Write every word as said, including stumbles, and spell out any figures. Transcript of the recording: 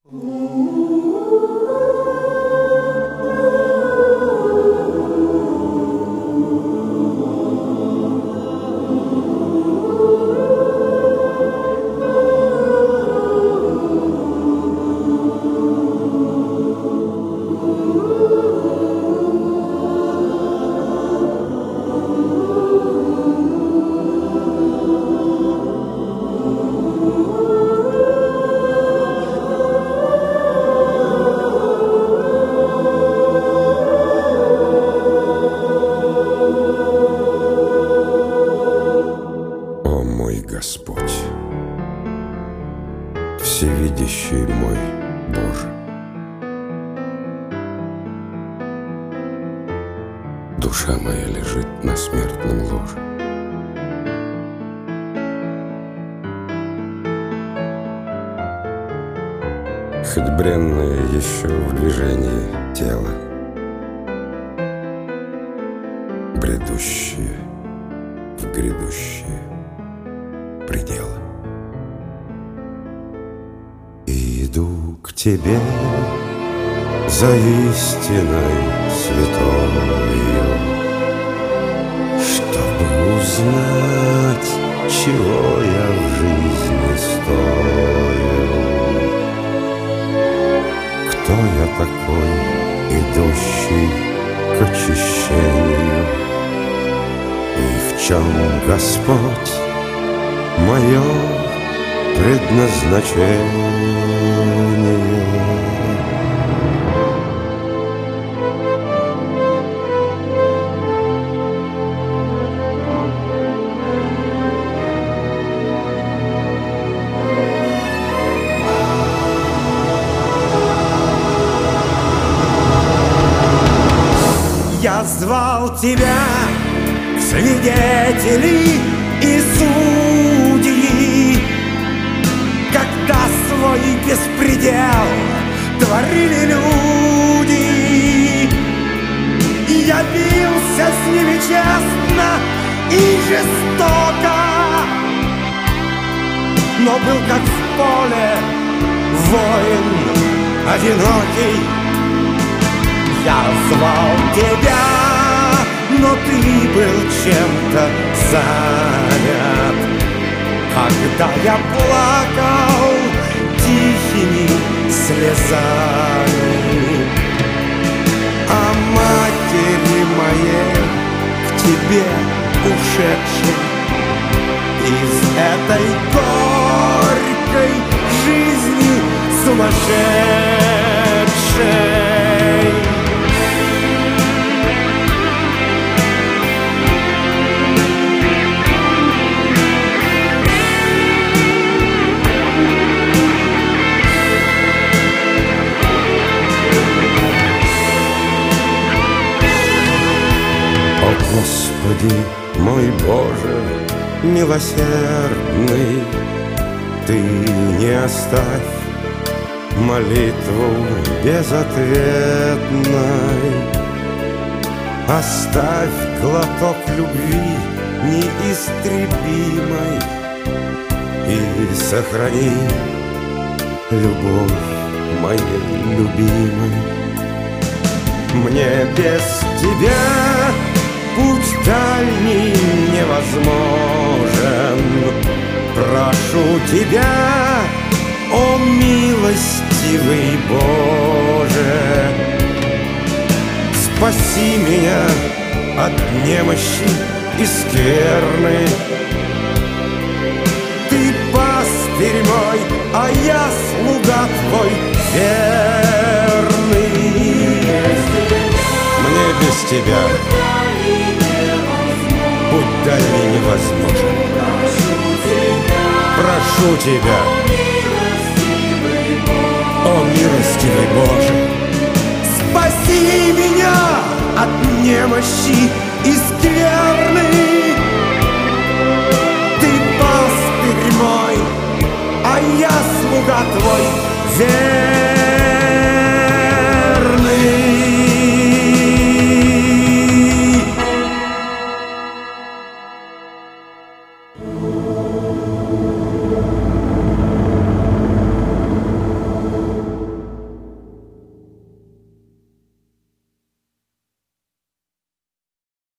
Господь, всевидящий мой Боже, душа моя лежит на смертном ложе. Хоть бренное еще в движении тело, бредущее в грядущее предела. И иду к тебе за истиной святою, чтобы узнать, чего я в жизни стою. Кто я такой, идущий к очищению, и в чем Господь мое предназначение? Я звал тебя в свидетели и судьи, когда свой беспредел творили люди. Я бился с ними честно и жестоко, но был как в поле воин одинокий. Я звал тебя, но ты был чем-то занят, когда я плакал тихими слезами. А матери моей, к тебе ушедшей из этой горькой жизни сумасшедшей, Господи, мой Боже, милосердный, Ты не оставь молитву безответной. Оставь глоток любви неистребимой и сохрани любовь моей любимой. Мне без Тебя путь дальний невозможен. Прошу Тебя, о милостивый Боже, спаси меня от немощи и скверны. Ты пастырь мой, а я слуга Твой верный. Мне без Тебя путь дальний невозможен. Прошу Тебя, о милостивый Боже, спаси меня от немощи и скверны. Ты пастырь мой, а я слуга Твой верный.